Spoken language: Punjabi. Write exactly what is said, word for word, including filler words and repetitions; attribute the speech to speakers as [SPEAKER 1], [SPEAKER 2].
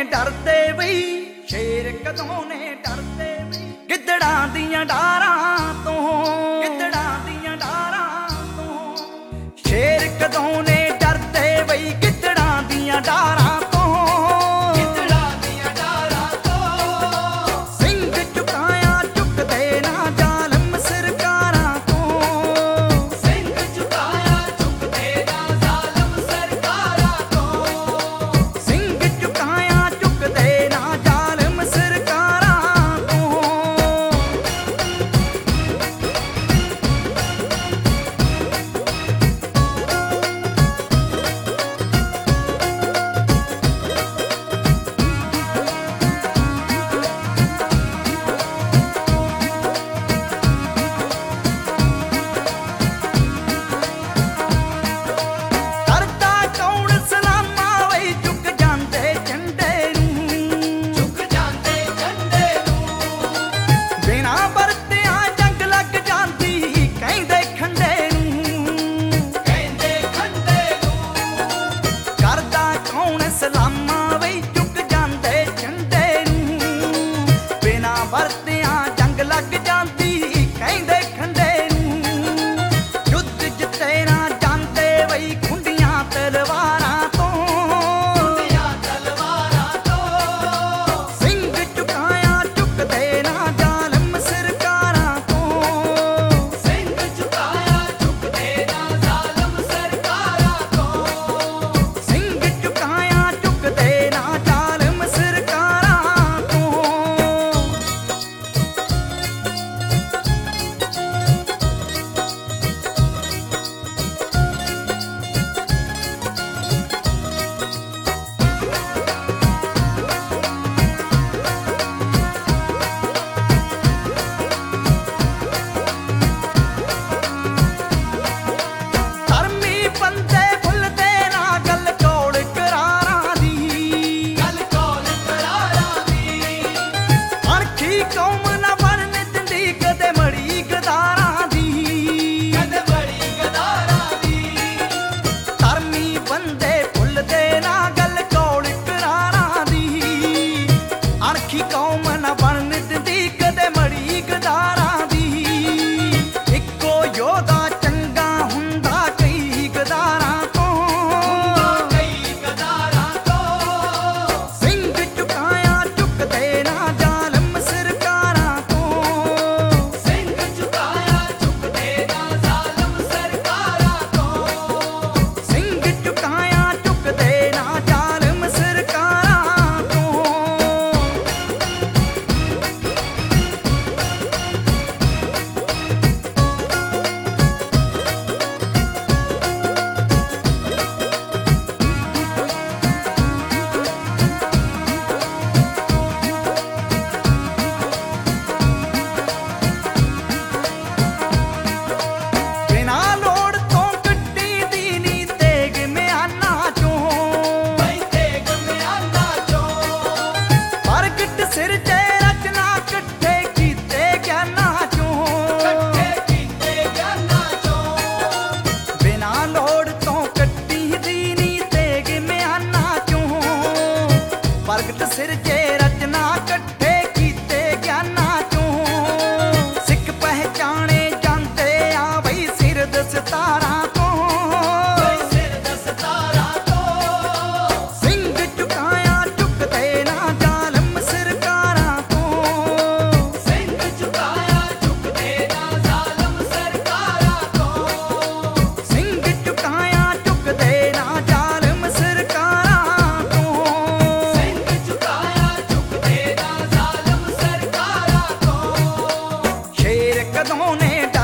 [SPEAKER 1] ਡਰਦੇ ਬਈ, ਸ਼ੇਰ ਕਦੋਂ ਨੇ ਡਰਦੇ ਬਈ ਗਿੱਦੜਾਂ ਦੀਆਂ ਡਾਰਾਂ ਤੋਂ, ਗਿੱਦੜਾਂ ਦੀਆਂ ਡਾਰਾਂ ਤੋਂ। ਸ਼ੇਰ ਕਦੋਂ ਨੇ ਡਰਦੇ ਬਈ ਗਿੱਦੜਾਂ ਦੀਆਂ ਡਾਰਾਂ ਤੋਂ, ਗਿੱਦੜਾਂ ਦੀਆਂ ਡਾਰਾਂ ਤੋਂ। ਸਿੰਘ ਝੁਕਾਇਆ ਝੁਕਦੇ ਨਾ ਜ਼ਾਲਮ ਸਰਕਾਰਾਂ ਤੋਂ, ਸਿੰਘ ਝੁਕਾਇਆ ਝੁਕਦੇ ਨਾ ਜ਼ਾਲਮ ਸਰਕਾਰਾਂ ਤੋਂ, ਸਿੰਘ ਝੁਕਾਇਆ ਝੁਕਦੇ ਨਾ ਜ਼ਾਲਮ ਸਰਕਾਰਾਂ ਤੋਂ। ਸਲਾਮਾਂ ਵੇ ਝੁਕ ਜਾਂਦੇ ਝੰਡੇ ਨੂੰ, ਬਿਨਾਂ ਵਰਤਿਆਂ ਜੰਗ ਲੱਗ ਜਾਂਦੀ ਕਹਿੰਦੇ ਖੰਡੇ ਨੂੰ। ਯੁੱਧ ਜਿੱਤੇ ਨਾ ਜਾਂਦੇ ਬਈ ਖੁੰਡੀਆਂ ਤਲਵਾਰਾਂ ਤੋਂ, ਖੁੰਡੀਆਂ ਤਲਵਾਰਾਂ ਤੋਂ। ਸਿੰਘ ਝੁਕਾਇਆ ਝੁਕਦੇ ਨਾ ਜ਼ਾਲਮ ਸਰਕਾਰਾਂ ਤੋਂ, ਸਿੰਘ ਝੁਕਾਇਆ ਝੁਕਦੇ ਨਾ ਜ਼ਾਲਮ ਸਰਕਾਰਾਂ ਤੋਂ। ਸਿੰਘ ਝੁਕਾਇਆ ਝੁਕਦੇ ਨਾ ਜ਼ਾਲਮ ਸਰਕਾਰਾਂ ਤੋਂ। ਧਰਮੀ ਬੰਦੇ ਭੁੱਲਦੇ ਨਾ ਗੱਲ ਕੌਲ ਕਰਾਰਾਂ ਦੀ, ਗੱਲ ਕੌਲ ਕਰਾਰਾਂ ਦੀ। ਅਣਖੀ ਕੌਮ ਨਾ ਬਣਨ ਦਿੰਦੀ ਕਦੇ ਮੜੀ ਗਦਾਰਾਂ ਦੀ, ਕਦੇ ਮੜੀ ਗਦਾਰਾਂ ਦੀ। ਧਰਮੀ ਬੰਦੇ ਭੁੱਲਦੇ ਨਾ ਗੱਲ ਕੌਲ ਕਰਾਰਾਂ ਦੀ, ਅਣਖੀ ਕੌਮ ਨਾ ਬਣਨ ਦਿੰਦੀ ਕਦੇ ਮੜੀ ਗਦਾਰਾਂ ਦੀ। ਇੱਕੋ ਯੋਧਾ ਚੰਗਾ ਹੁੰਦਾ ਕਈ ਗਦਾਰਾਂ ਤੋਂ, ਕਈ ਗਦਾਰਾਂ ਤੋਂ। ਸਿੰਘ ਝੁਕਾਇਆ ਝੁਕਦੇ ਨਾ ਜ਼ਾਲਮ ਸਰਕਾਰਾਂ ਤੋਂ, ਸਿੰਘ ਝੁਕਾਇਆ ਝੁਕਦੇ ਨਾ ਜ਼ਾਲਮ ਸਰਕਾਰਾਂ ਤੋਂ। ਸਿੰਘ ਝੁਕਾਇਆ ਝੁਕਦੇ ਨਾ ਜ਼ਾਲਮ ਸਰਕਾਰਾਂ ਤੋਂ। ਬਿਨਾਂ ਲੋੜ ਤੋਂ ਗੱਡੀ ਦੀ ਨੀ ਤੇਗ ਮਿਆਨਾਂ ਚੋਂ, ਬਈ ਤੇਗ ਮਿਆਨਾਂ ਚੋਂ। ਪ੍ਰਗਟ ਸਿਰਜੇ ਰਚਨਾ ਇਕੱਠੇ ਕੀਤੇ ਗਿਆਨਾਂ ਚੋਂ, ਇਕੱਠੇ ਕੀਤੇ ਗਿਆਨਾਂ ਚੋਂ। ਬਿਨਾਂ ਲੋੜ ਤੋਂ ਗੱਡੀ ਦੀ ਨੀ ਤੇਗ ਮਿਆਨਾਂ ਚੋਂ। ਪ੍ਰਗਟ ਸਿਰਜੇ ਰਚਨਾ ਇਕੱਠੇ ਕੀਤੇ ਗਿਆਨਾਂ ਚੋਂ। ਸਿੱਖ ਪਹਿਚਾਣੇ ਜਾਂਦੇ ਆ ਬਈ ਸਿਰ ਦਸਤਾਰਾਂ ਤੋਂ, ਬਈ ਸਿਰ ਦਸਤਾਰਾਂ ਤੋਂ। ਸਿੰਘ ਝੁਕਾਇਆ ਝੁਕਦੇ ਨਾ ਜ਼ਾਲਮ ਸਰਕਾਰਾਂ ਤੋਂ, ਸਿੰਘ ਝੁਕਾਇਆ ਝੁਕਦੇ ਨਾ ਜ਼ਾਲਮ ਸਰਕਾਰਾਂ ਤੋਂ। ਸਿੰਘ ਝੁਕਾਇਆ ਝੁਕਦੇ ਨਾ ਜ਼ਾਲਮ ਸਰਕਾਰਾਂ ਤੋਂ, ਸਿੰਘ ਝੁਕਾਇਆ ਝੁਕਦੇ ਨਾ ਜ਼ਾਲਮ ਸਰਕਾਰਾਂ ਤੋਂ। ਸ਼ੇਰ ਕਦੋਂ ਨੇ